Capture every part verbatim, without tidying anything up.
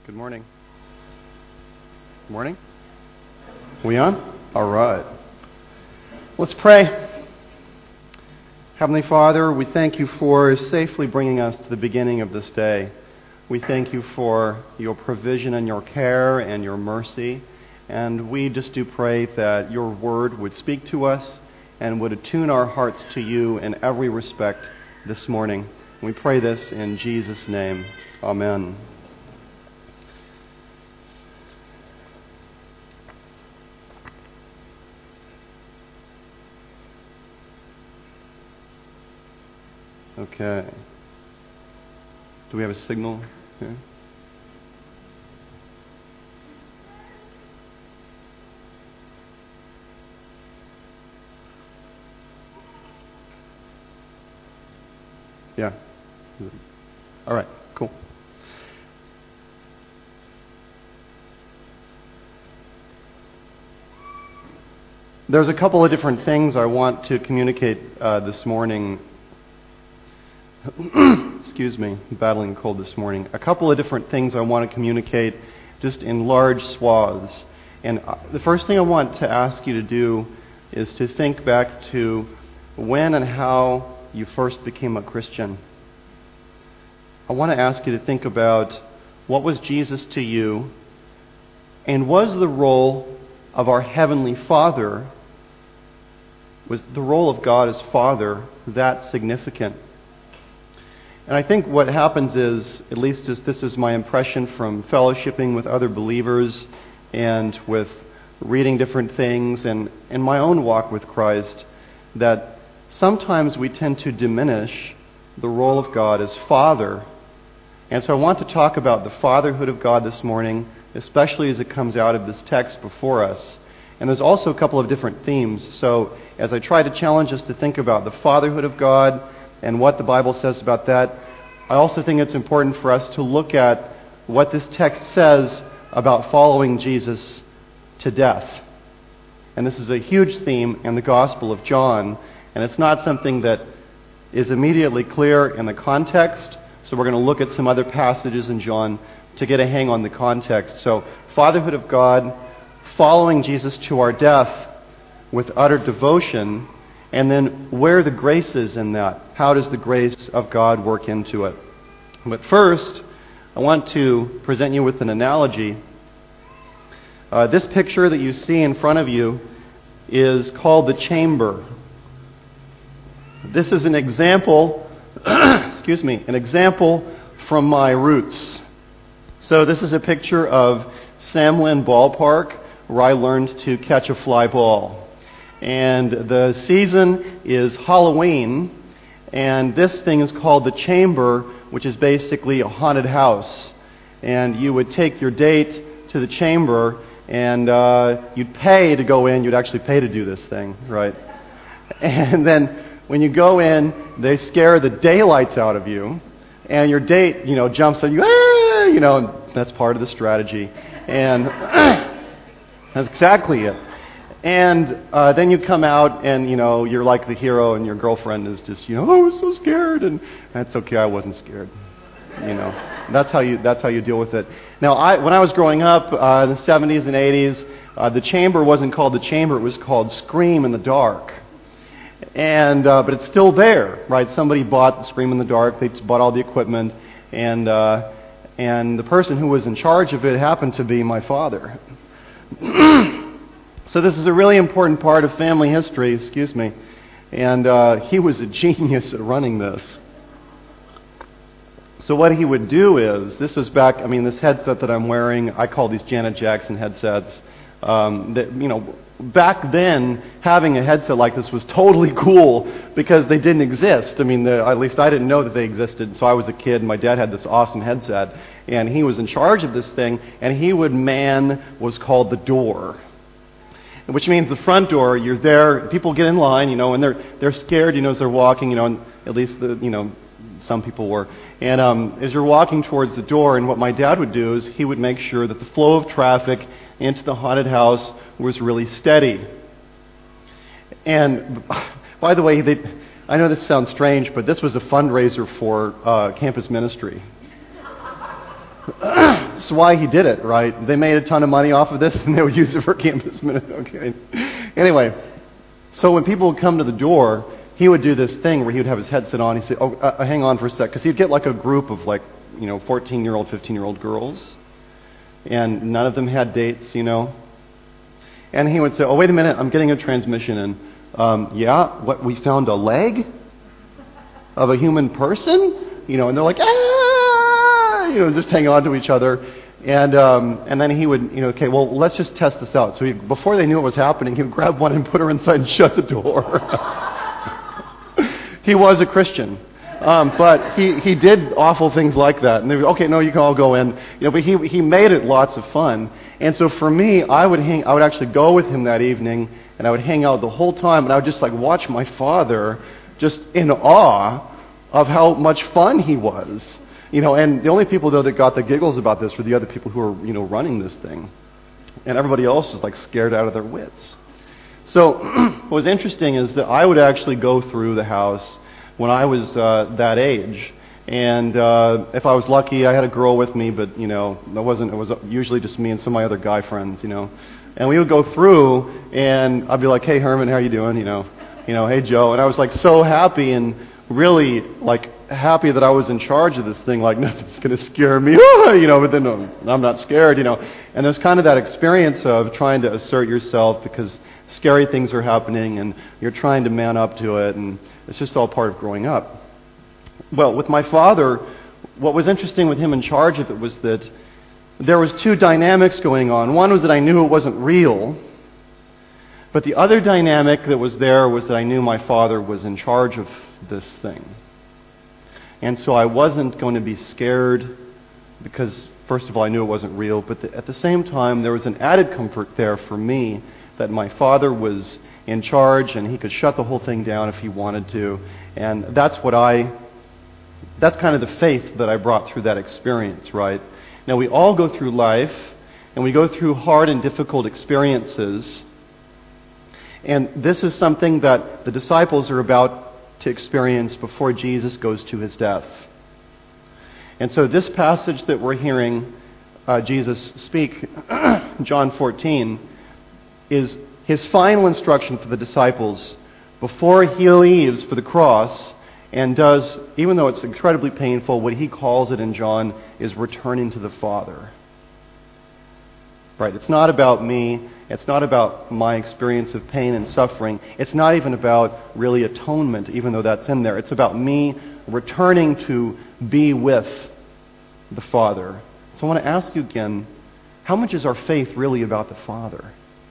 Good morning. Good morning. We on? All right. Let's pray. Heavenly Father, we thank you for safely bringing us to the beginning of this day. We thank you for your provision and your care and your mercy. And we just do pray that your word would speak to us and would attune our hearts to you in every respect this morning. We pray this in Jesus' name. Amen. Okay. Do we have a signal here? Yeah. All right, cool. There's a couple of different things I want to communicate uh, this morning. Excuse me, I'm battling a cold this morning. A couple of different things I want to communicate just in large swaths. And the first thing I want to ask you to do is to think back to when and how you first became a Christian. I want to ask you to think about what was Jesus to you, and was the role of our Heavenly Father, was the role of God as Father that significant? And I think what happens is, at least as this is my impression from fellowshipping with other believers and with reading different things and in my own walk with Christ, that sometimes we tend to diminish the role of God as Father. And so I want to talk about the fatherhood of God this morning, especially as it comes out of this text before us. And there's also a couple of different themes. So as I try to challenge us to think about the fatherhood of God and what the Bible says about that, I also think it's important for us to look at what this text says about following Jesus to death. And this is a huge theme in the Gospel of John, and it's not something that is immediately clear in the context, so we're going to look at some other passages in John to get a hang on the context. So, fatherhood of God, following Jesus to our death with utter devotion, and then where the grace is in that. How does the grace of God work into it? But first, I want to present you with an analogy. Uh, this picture that you see in front of you is called the chamber. This is an example, excuse me, an example from my roots. So this is a picture of Sam Lynn Ballpark, where I learned to catch a fly ball. And the season is Halloween, and this thing is called the chamber, which is basically a haunted house. And you would take your date to the chamber, and uh, you'd pay to go in. You'd actually pay to do this thing, right? And then when you go in, they scare the daylights out of you, and your date, you know, jumps on you, ah! You know, and that's part of the strategy. And that's exactly it. And uh, then you come out and, you know, you're like the hero and your girlfriend is just, you know, oh, I was so scared. And that's okay, I wasn't scared. You know, that's how you that's how you deal with it. Now, I when I was growing up uh, in the seventies and eighties, uh, the chamber wasn't called the chamber, it was called Scream in the Dark. And uh, but it's still there, right? Somebody bought the Scream in the Dark, they bought all the equipment, and uh, and the person who was in charge of it happened to be my father. So this is a really important part of family history, excuse me, and uh, he was a genius at running this. So what he would do is, this was back, I mean, this headset that I'm wearing, I call these Janet Jackson headsets. Um, that, you know, back then, having a headset like this was totally cool because they didn't exist. I mean, the, at least I didn't know that they existed. So I was a kid, and my dad had this awesome headset, and he was in charge of this thing, and he would man what's called the door. Which means the front door, you're there, people get in line, you know, and they're they're scared, you know, as they're walking, you know, and at least, the you know, some people were. And um, as you're walking towards the door, and what my dad would do is he would make sure that the flow of traffic into the haunted house was really steady. And by the way, they, I know this sounds strange, but this was a fundraiser for uh, campus ministry. That's why he did it, right? They made a ton of money off of this, and they would use it for campus ministry. Okay. Anyway, so when people would come to the door, he would do this thing where he would have his headset on. He'd say, "Oh, uh, hang on for a sec," because he'd get like a group of like, you know, fourteen-year-old, fifteen-year-old girls, and none of them had dates, you know. And he would say, "Oh, wait a minute, I'm getting a transmission in. Um, yeah, what, we found a leg of a human person?" You know, and they're like, "Ah!" You know, just hang on to each other. And um, and then he would, you know, okay, well, let's just test this out. So he, before they knew what was happening, he would grab one and put her inside and shut the door. He was a Christian. Um, but he, he did awful things like that. And they would, okay, no, you can all go in. You know, but he he made it lots of fun. And so for me, I would hang, I would actually go with him that evening, and I would hang out the whole time, and I would just like watch my father just in awe of how much fun he was. You know, and the only people though that got the giggles about this were the other people who were, you know, running this thing. And everybody else was like scared out of their wits. So what was interesting is that I would actually go through the house when I was uh, that age, and uh, if I was lucky, I had a girl with me, but you know, it wasn't. It was usually just me and some of my other guy friends, you know. And we would go through, and I'd be like, "Hey Herman, how you doing?" You know, you know, "Hey Joe," and I was like so happy and really like happy that I was in charge of this thing. Like nothing's going to scare me, you know. But then no, I'm not scared, you know. And there's kind of that experience of trying to assert yourself because scary things are happening, and you're trying to man up to it, and it's just all part of growing up. Well, with my father, what was interesting with him in charge of it was that there was two dynamics going on. One was that I knew it wasn't real, but the other dynamic that was there was that I knew my father was in charge of this thing. And so I wasn't going to be scared because, first of all, I knew it wasn't real, but the, at the same time, there was an added comfort there for me that my father was in charge and he could shut the whole thing down if he wanted to. And that's what I, that's kind of the faith that I brought through that experience, right? Now, we all go through life and we go through hard and difficult experiences. And this is something that the disciples are about to experience before Jesus goes to his death. And so this passage that we're hearing uh, Jesus speak, John fourteen, is his final instruction for the disciples before he leaves for the cross and does, even though it's incredibly painful, what he calls it in John is returning to the Father. Right? It's not about me. It's not about my experience of pain and suffering. It's not even about really atonement, even though that's in there. It's about me returning to be with the Father. So I want to ask you again, how much is our faith really about the Father?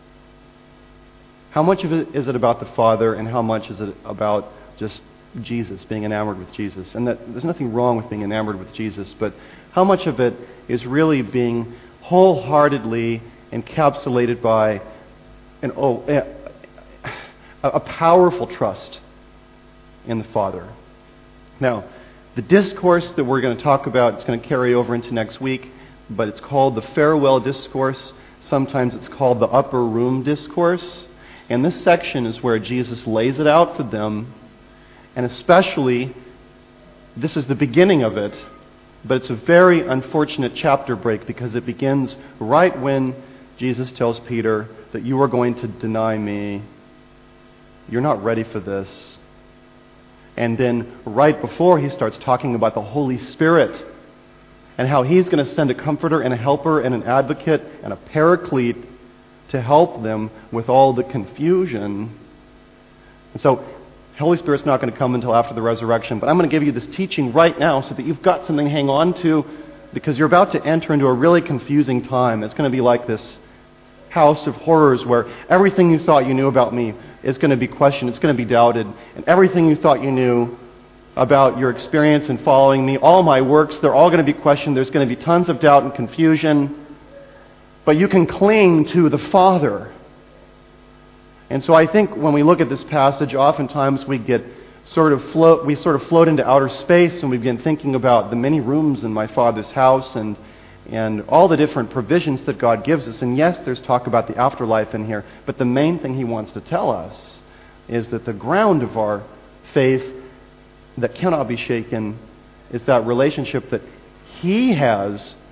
How much of it is it about the Father, and how much is it about just Jesus, being enamored with Jesus? And that there's nothing wrong with being enamored with Jesus, but how much of it is really being wholeheartedly encapsulated by an oh, a, a powerful trust in the Father? Now, the discourse that we're going to talk about, it's going to carry over into next week, but it's called the farewell discourse. Sometimes it's called the upper room discourse. And this section is where Jesus lays it out for them, and especially, this is the beginning of it, but it's a very unfortunate chapter break because it begins right when Jesus tells Peter that you are going to deny me. You're not ready for this. And then right before he starts talking about the Holy Spirit and how he's going to send a comforter and a helper and an advocate and a paraclete to help them with all the confusion. And so, the Holy Spirit's not going to come until after the resurrection, but I'm going to give you this teaching right now so that you've got something to hang on to, because you're about to enter into a really confusing time. It's going to be like this house of horrors where everything you thought you knew about me is going to be questioned, it's going to be doubted, and everything you thought you knew about your experience in following me, all my works, they're all going to be questioned. There's going to be tons of doubt and confusion. But you can cling to the Father. And so I think when we look at this passage, oftentimes we get sort of float, we sort of float into outer space, and we begin thinking about the many rooms in my Father's house and and all the different provisions that God gives us. And yes, there's talk about the afterlife in here, but the main thing he wants to tell us is that the ground of our faith that cannot be shaken is that relationship that he has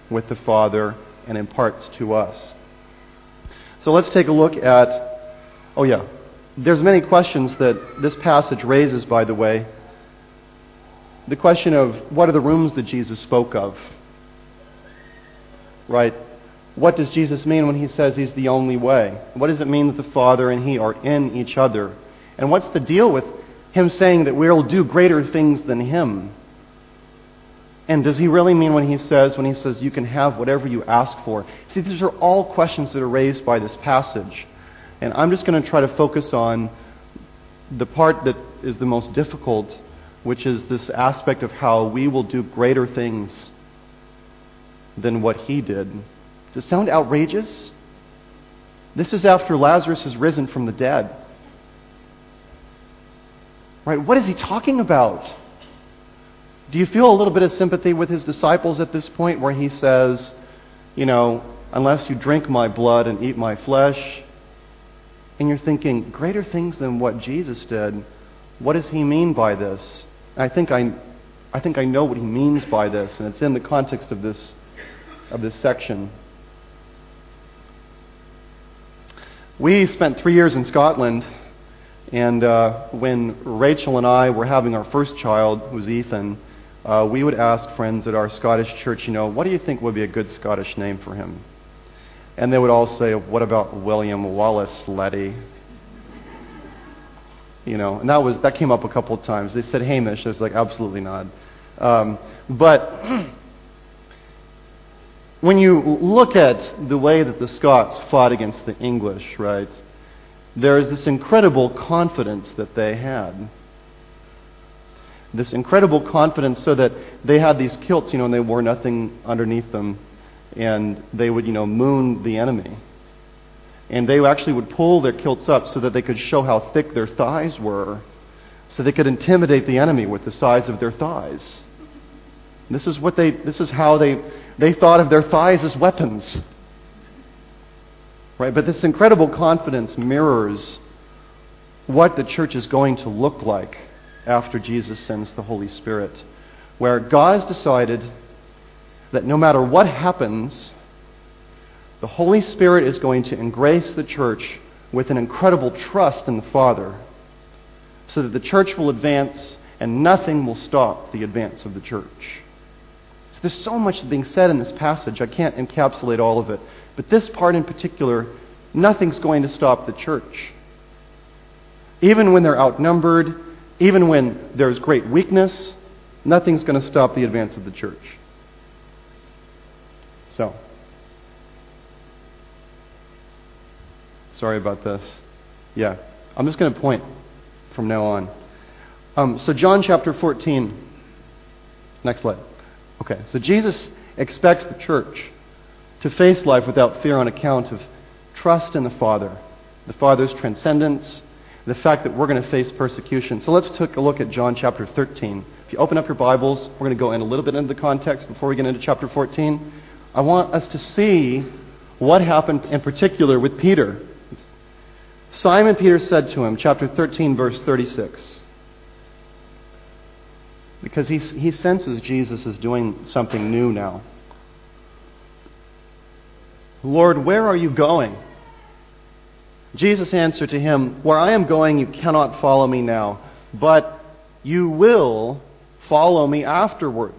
with the Father and imparts to us. So let's take a look at, oh yeah, there's many questions that this passage raises, by the way. The question of, what are the rooms that Jesus spoke of? Right? What does Jesus mean when he says he's the only way? What does it mean that the Father and he are in each other? And what's the deal with him saying that we'll do greater things than him? And does he really mean when he says, when he says you can have whatever you ask for? See, these are all questions that are raised by this passage. And I'm just going to try to focus on the part that is the most difficult, which is this aspect of how we will do greater things than what he did. Does it sound outrageous? This is after Lazarus has risen from the dead. Right? What is he talking about? Do you feel a little bit of sympathy with his disciples at this point where he says, you know, unless you drink my blood and eat my flesh? And you're thinking, greater things than what Jesus did. What does he mean by this? And I think I, I think I know what he means by this, and it's in the context of this, of this section. We spent three years in Scotland, and uh, when Rachel and I were having our first child, who was Ethan, uh, we would ask friends at our Scottish church, you know, what do you think would be a good Scottish name for him? And they would all say, what about William Wallace Letty? You know, and that was that came up a couple of times. They said Hamish. I was like, absolutely not. Um, but when you look at the way that the Scots fought against the English, right, there is this incredible confidence that they had. This incredible confidence so that they had these kilts, you know, and they wore nothing underneath them. And they would, you know, moon the enemy. And they actually would pull their kilts up so that they could show how thick their thighs were, so they could intimidate the enemy with the size of their thighs. This is what they. This is how they they thought of their thighs as weapons. Right? But this incredible confidence mirrors what the church is going to look like after Jesus sends the Holy Spirit, where God has decided that no matter what happens, the Holy Spirit is going to embrace the church with an incredible trust in the Father, so that the church will advance and nothing will stop the advance of the church. So there's so much being said in this passage, I can't encapsulate all of it. But this part in particular, nothing's going to stop the church. Even when they're outnumbered, even when there's great weakness, nothing's going to stop the advance of the church. So, sorry about this. Yeah, I'm just going to point from now on. Um, so John chapter fourteen. Next slide. Okay, so Jesus expects the church to face life without fear on account of trust in the Father, the Father's transcendence, the fact that we're going to face persecution. So let's take a look at John chapter thirteen. If you open up your Bibles, we're going to go in a little bit into the context before we get into chapter fourteen. I want us to see what happened in particular with Peter. Simon Peter said to him, chapter thirteen, verse thirty-six, because he, he senses Jesus is doing something new now. Lord, where are you going? Jesus answered to him, where I am going you cannot follow me now, but you will follow me afterward.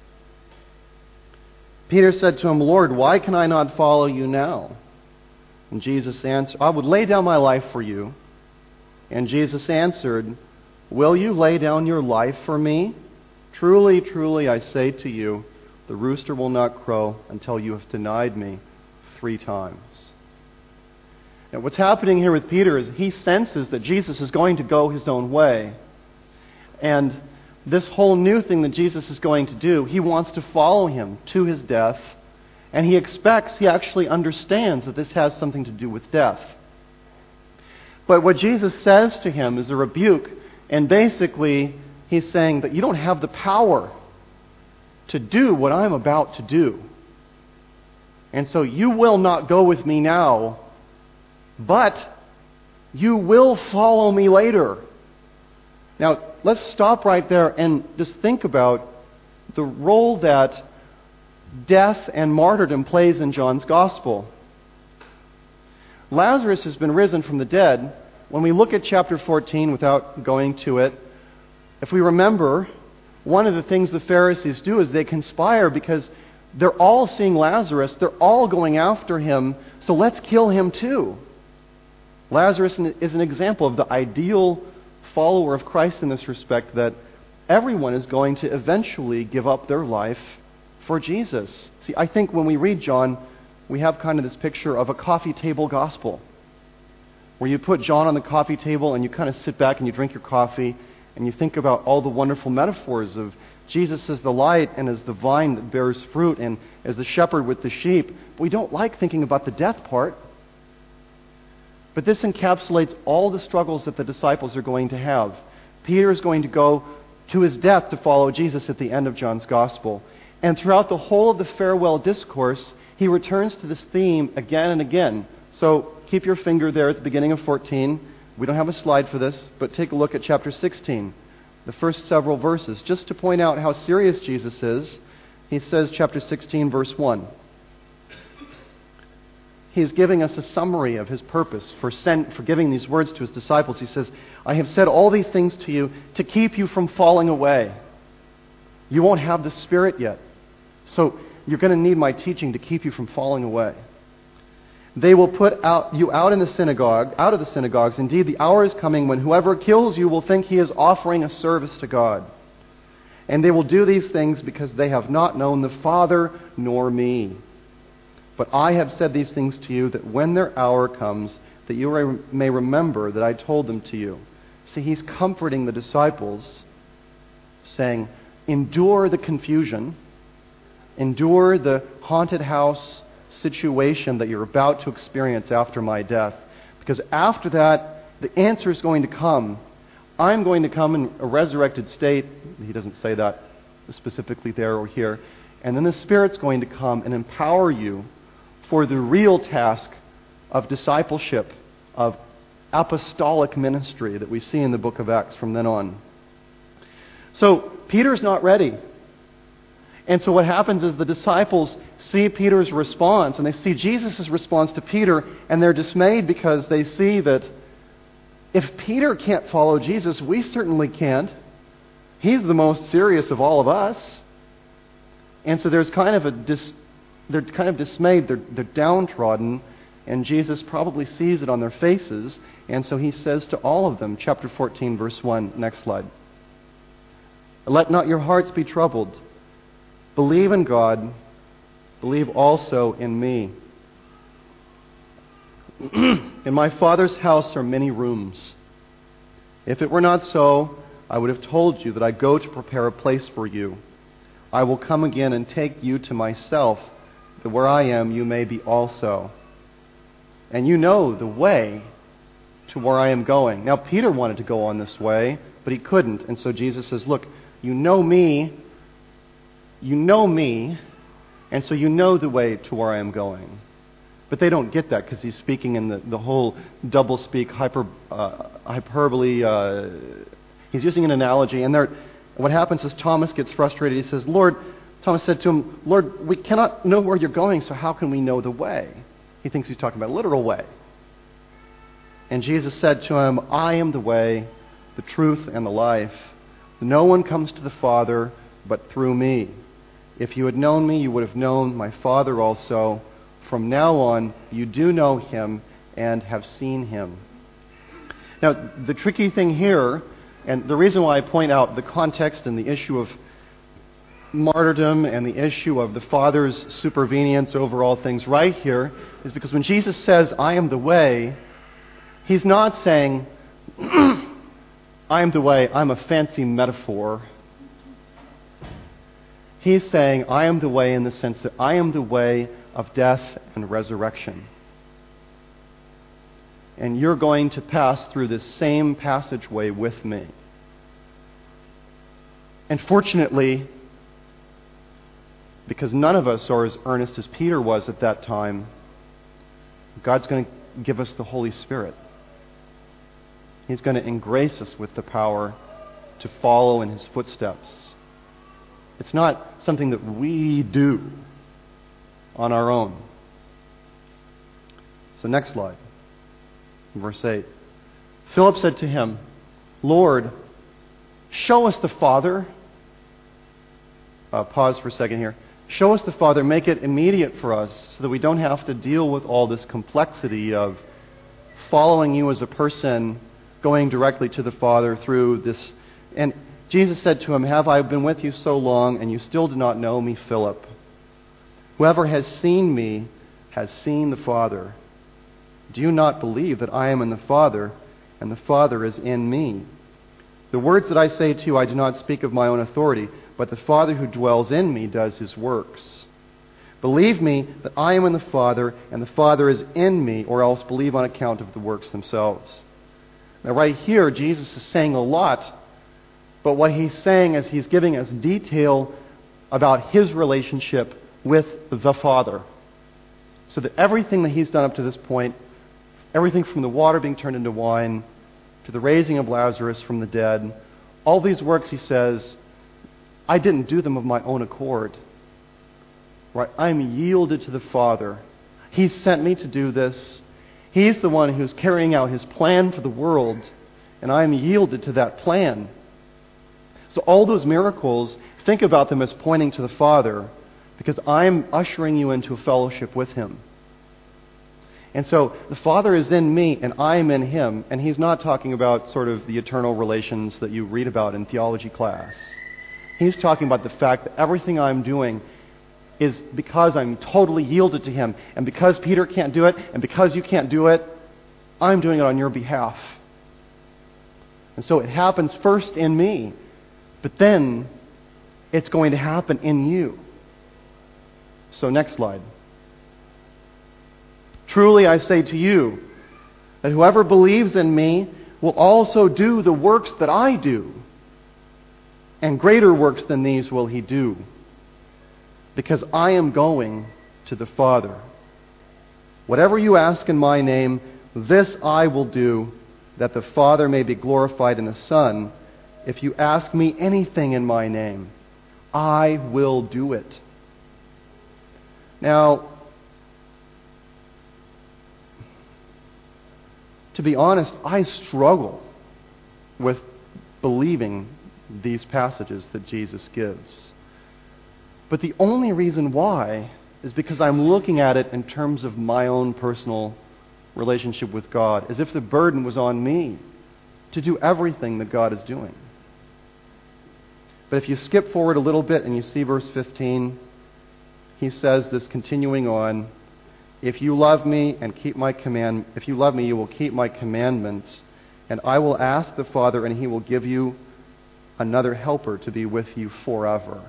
Peter said to him, Lord, why can I not follow you now? And Jesus answered, I would lay down my life for you. And Jesus answered, will you lay down your life for me? Truly, truly, I say to you, the rooster will not crow until you have denied me three times. Now, what's happening here with Peter is he senses that Jesus is going to go his own way. And this whole new thing that Jesus is going to do, he wants to follow him to his death. And he expects, he actually understands that this has something to do with death. But what Jesus says to him is a rebuke. And basically, he's saying that you don't have the power to do what I'm about to do. And so you will not go with me now, but you will follow me later. Now, let's stop right there and just think about the role that death and martyrdom plays in John's Gospel. Lazarus has been risen from the dead. When we look at chapter fourteen, without going to it, if we remember, one of the things the Pharisees do is they conspire because they're all seeing Lazarus, they're all going after him, so let's kill him too. Lazarus is an example of the ideal follower of Christ in this respect, that everyone is going to eventually give up their life for Jesus. See, I think when we read John, we have kind of this picture of a coffee table gospel, where you put John on the coffee table and you kind of sit back and you drink your coffee and you think about all the wonderful metaphors of Jesus as the light and as the vine that bears fruit and as the shepherd with the sheep. But we don't like thinking about the death part. But this encapsulates all the struggles that the disciples are going to have. Peter is going to go to his death to follow Jesus at the end of John's Gospel. And throughout the whole of the farewell discourse, he returns to this theme again and again. So keep your finger there at the beginning of fourteen. We don't have a slide for this, but take a look at chapter sixteen, the first several verses. Just to point out how serious Jesus is, he says, chapter sixteen, verse one. He's giving us a summary of his purpose for, send, for giving these words to his disciples. He says, I have said all these things to you to keep you from falling away. You won't have the Spirit yet. So you're going to need my teaching to keep you from falling away. They will put out, you out in the synagogue, out of the synagogues. Indeed, the hour is coming when whoever kills you will think he is offering a service to God. And they will do these things because they have not known the Father nor me. But I have said these things to you that when their hour comes, that you may remember that I told them to you. See, he's comforting the disciples, saying, endure the confusion, endure the haunted house situation that you're about to experience after my death. Because after that, the answer is going to come. I'm going to come in a resurrected state. He doesn't say that specifically there or here. And then the Spirit's going to come and empower you for the real task of discipleship, of apostolic ministry that we see in the book of Acts from then on. So Peter's not ready. And so what happens is the disciples see Peter's response, and they see Jesus' response to Peter, and they're dismayed because they see that if Peter can't follow Jesus, we certainly can't. He's the most serious of all of us. And so there's kind of a dis, they're kind of dismayed, they're, they're downtrodden, and Jesus probably sees it on their faces, and so he says to all of them, chapter fourteen, verse one, next slide, let not your hearts be troubled. Believe in God, believe also in me. In my Father's house are many rooms. If it were not so, I would have told you that I go to prepare a place for you. I will come again and take you to myself, that where I am you may be also. And you know the way to where I am going. Now Peter wanted to go on this way, but he couldn't. And so Jesus says, look, you know me, you know me, and so you know the way to where I am going. But they don't get that because he's speaking in the, the whole double-speak, hyper, uh, hyperbole. Uh, he's using an analogy. And what happens is Thomas gets frustrated. He says, Lord, Thomas said to him, Lord, we cannot know where you're going, so how can we know the way? He thinks he's talking about a literal way. And Jesus said to him, I am the way, the truth, and the life. No one comes to the Father but through me. If you had known me, you would have known my Father also. From now on, you do know him and have seen him. Now, the tricky thing here, and the reason why I point out the context and the issue of martyrdom and the issue of the Father's supervenience over all things right here, is because when Jesus says, I am the way, he's not saying, I am the way, I'm a fancy metaphor. He's saying, I am the way in the sense that I am the way of death and resurrection. And you're going to pass through this same passageway with me. And fortunately, because none of us are as earnest as Peter was at that time, God's going to give us the Holy Spirit. He's going to engrace us with the power to follow in his footsteps. It's not something that we do. on our own. So next slide. Verse eight. Philip said to him, Lord, show us the Father. Uh, pause for a second here. Show us the Father, make it immediate for us so that we don't have to deal with all this complexity of following you as a person, going directly to the Father through this. And Jesus said to him, have I been with you so long and you still do not know me, Philip? Whoever has seen me has seen the Father. Do you not believe that I am in the Father and the Father is in me? The words that I say to you I do not speak of my own authority, but the Father who dwells in me does his works. Believe me that I am in the Father and the Father is in me, or else believe on account of the works themselves. Now right here, Jesus is saying a lot, but what he's saying is he's giving us detail about his relationship with the Father. So that everything that he's done up to this point, everything from the water being turned into wine, to the raising of Lazarus from the dead, all these works, he says, I didn't do them of my own accord. Right? I'm yielded to the Father. He sent me to do this. He's the one who's carrying out his plan for the world, and I'm yielded to that plan. So all those miracles, think about them as pointing to the Father, because I'm ushering you into a fellowship with him. And so the Father is in me and I am in him, and he's not talking about sort of the eternal relations that you read about in theology class. He's talking about the fact that everything I'm doing is because I'm totally yielded to him, and because Peter can't do it, and because you can't do it, I'm doing it on your behalf. And so it happens first in me, but then it's going to happen in you. So next slide. Truly I say to you, that whoever believes in me will also do the works that I do, and greater works than these will he do, because I am going to the Father. Whatever you ask in my name, this I will do, that the Father may be glorified in the Son. If you ask me anything in my name, I will do it. Now, to be honest, I struggle with believing these passages that Jesus gives. But the only reason why is because I'm looking at it in terms of my own personal relationship with God, as if the burden was on me to do everything that God is doing. But if you skip forward a little bit and you see verse fifteen, he says this continuing on, if you love me and keep my command, if you love me, you will keep my commandments, and I will ask the Father, and he will give you another helper to be with you forever.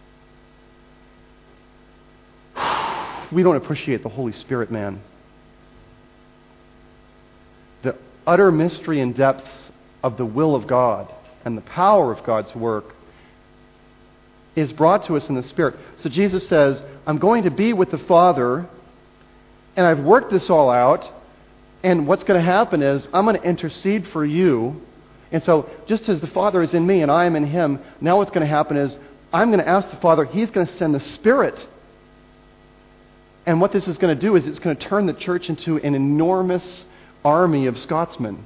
We don't appreciate the Holy Spirit, man. The utter mystery and depths of the will of God and the power of God's work is brought to us in the Spirit. So Jesus says, I'm going to be with the Father, and I've worked this all out, and what's going to happen is I'm going to intercede for you. And so just as the Father is in me and I am in him, now what's going to happen is I'm going to ask the Father, he's going to send the Spirit. And what this is going to do is it's going to turn the church into an enormous army of Scotsmen.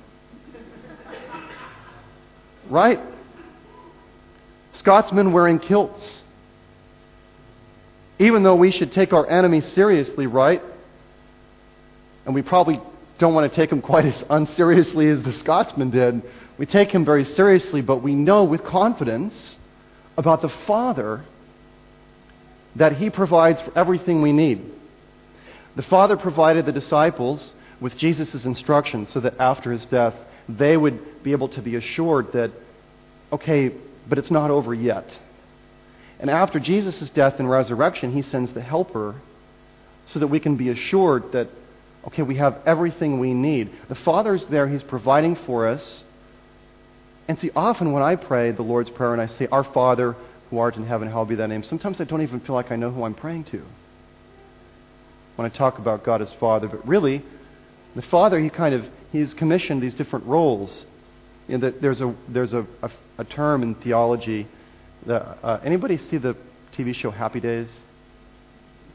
Right? Scotsmen wearing kilts. Even though we should take our enemies seriously, right? And we probably don't want to take him quite as unseriously as the Scotsmen did. We take him very seriously, but we know with confidence about the Father that he provides for everything we need. The Father provided the disciples with Jesus' instructions so that after his death, they would be able to be assured that, okay, but it's not over yet. And after Jesus' death and resurrection, he sends the Helper so that we can be assured that, okay, we have everything we need. The Father's there, he's providing for us. And see, often when I pray the Lord's Prayer and I say, Our Father who art in heaven, hallowed be thy name, sometimes I don't even feel like I know who I'm praying to when I talk about God as Father. But really, the Father, he kind of, he's commissioned these different roles. You know, there's a there's a, a, a term in theology. That, uh, anybody see the T V show Happy Days?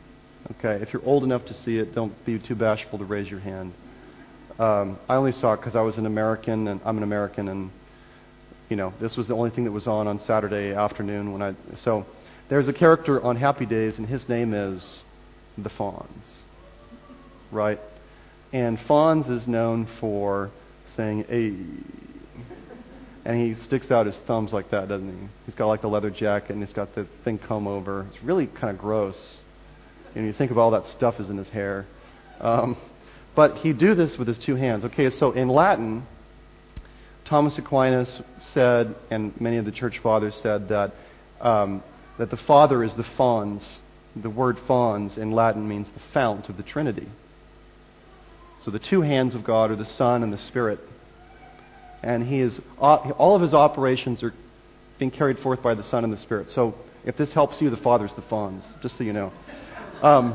Okay, if you're old enough to see it, don't be too bashful to raise your hand. Um, I only saw it because I was an American, and I'm an American, and you know, this was the only thing that was on on Saturday afternoon when I. So there's a character on Happy Days, and his name is the Fonz, right? And Fonz is known for saying "ay," and he sticks out his thumbs like that, doesn't he? He's got like the leather jacket, and he's got the thing comb over. It's really kind of gross. And you think of all that stuff is in his hair. Um, but he'd do this with his two hands. Okay, so in Latin, Thomas Aquinas said, and many of the church fathers said, that um, that the Father is the fons. The word fons in Latin means the fount of the Trinity. So the two hands of God are the Son and the Spirit. And he is all of his operations are being carried forth by the Son and the Spirit. So if this helps you, the Father's the fons, just so you know. Um,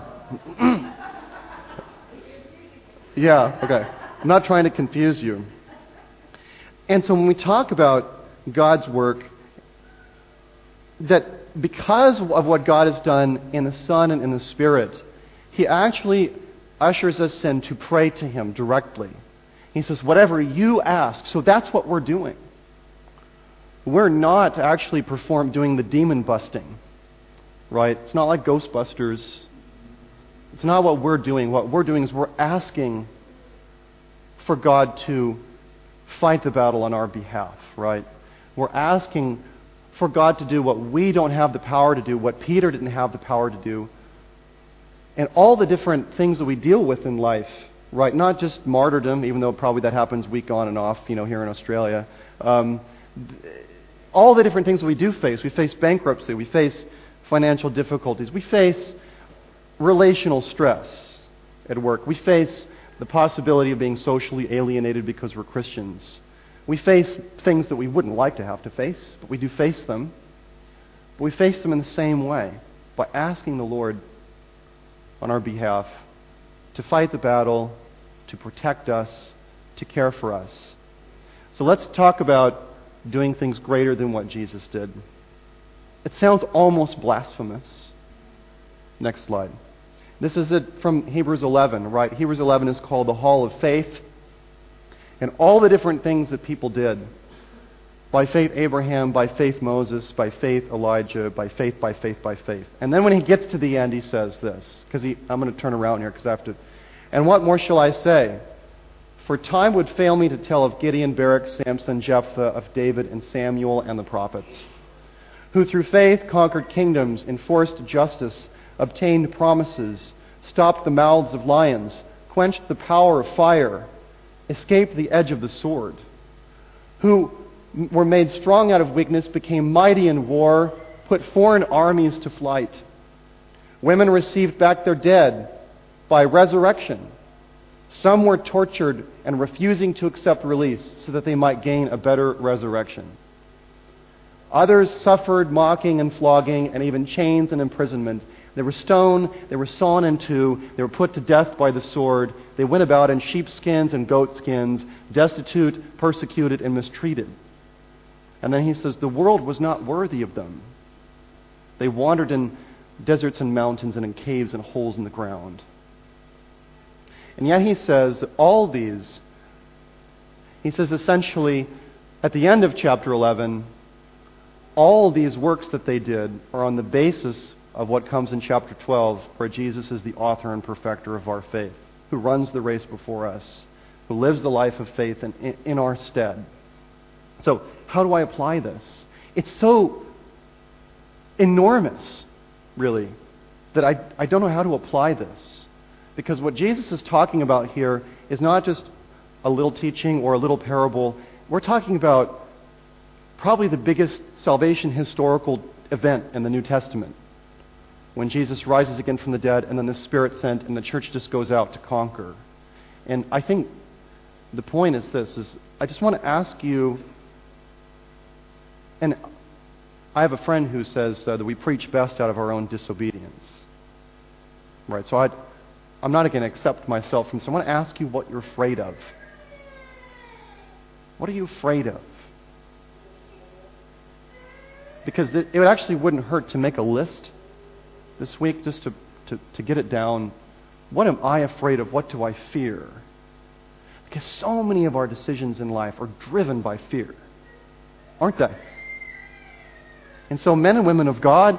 yeah, okay. I'm not trying to confuse you. And so when we talk about God's work, that because of what God has done in the Son and in the Spirit, He actually ushers us in to pray to Him directly. He says, whatever you ask. So that's what we're doing. We're not actually perform doing the demon busting, right? It's not like Ghostbusters. It's not what we're doing. What we're doing is we're asking for God to fight the battle on our behalf, right? We're asking for God to do what we don't have the power to do, what Peter didn't have the power to do, and all the different things that we deal with in life, right? Not just martyrdom, even though probably that happens week on and off, you know, here in Australia. Um, all the different things that we do face. We face bankruptcy. We face financial difficulties. We face relational stress at work. We face the possibility of being socially alienated because we're Christians. We face things that we wouldn't like to have to face, but we do face them. But we face them in the same way, by asking the Lord on our behalf to fight the battle, to protect us, to care for us. So let's talk about doing things greater than what Jesus did. It sounds almost blasphemous. Next slide. This is it from Hebrews eleven, right? Hebrews eleven is called the Hall of Faith. And all the different things that people did. By faith Abraham, by faith Moses, by faith Elijah, by faith, by faith, by faith. And then when he gets to the end, he says this. Because I'm going to turn around here because I have to. And what more shall I say? For time would fail me to tell of Gideon, Barak, Samson, Jephthah, of David and Samuel and the prophets, who through faith conquered kingdoms, enforced justice, obtained promises, stopped the mouths of lions, quenched the power of fire, escaped the edge of the sword, who were made strong out of weakness, became mighty in war, put foreign armies to flight. Women received back their dead by resurrection. Some were tortured and refusing to accept release so that they might gain a better resurrection. Others suffered mocking and flogging and even chains and imprisonment. They were stoned, they were sawn in two, they were put to death by the sword. They went about in sheepskins and goatskins, destitute, persecuted, and mistreated. And then he says, the world was not worthy of them. They wandered in deserts and mountains and in caves and holes in the ground. And yet he says that all these, he says essentially, at the end of chapter eleven, all these works that they did are on the basis of what comes in chapter twelve, where Jesus is the author and perfecter of our faith, who runs the race before us, who lives the life of faith in, in our stead. So, how do I apply this? It's so enormous, really, that I, I don't know how to apply this. Because what Jesus is talking about here is not just a little teaching or a little parable. We're talking about probably the biggest salvation historical event in the New Testament, when Jesus rises again from the dead and then the Spirit sent and the church just goes out to conquer. And I think the point is this, is I just want to ask you, and I have a friend who says uh, that we preach best out of our own disobedience. Right, so I, I'm not going to accept myself from this. I want to ask you what you're afraid of. What are you afraid of? Because it actually wouldn't hurt to make a list this week, just to to, to get it down, what am I afraid of? What do I fear? Because so many of our decisions in life are driven by fear, aren't they? And so men and women of God,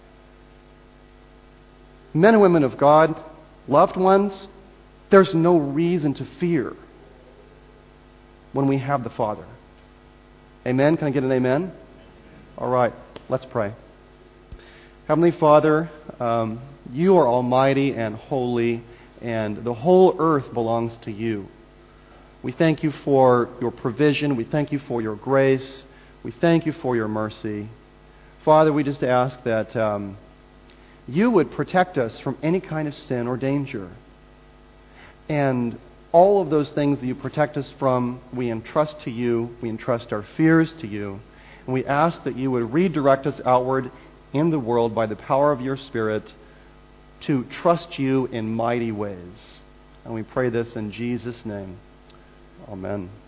men and women of God, loved ones, there's no reason to fear when we have the Father. Amen? Can I get an amen? All right, let's pray. Heavenly Father, um, you are almighty and holy, and the whole earth belongs to you. We thank you for your provision. We thank you for your grace. We thank you for your mercy. Father, we just ask that um, you would protect us from any kind of sin or danger. And all of those things that you protect us from, we entrust to you. We entrust our fears to you. And we ask that you would redirect us outward in the world by the power of your Spirit to trust you in mighty ways. And we pray this in Jesus' name. Amen.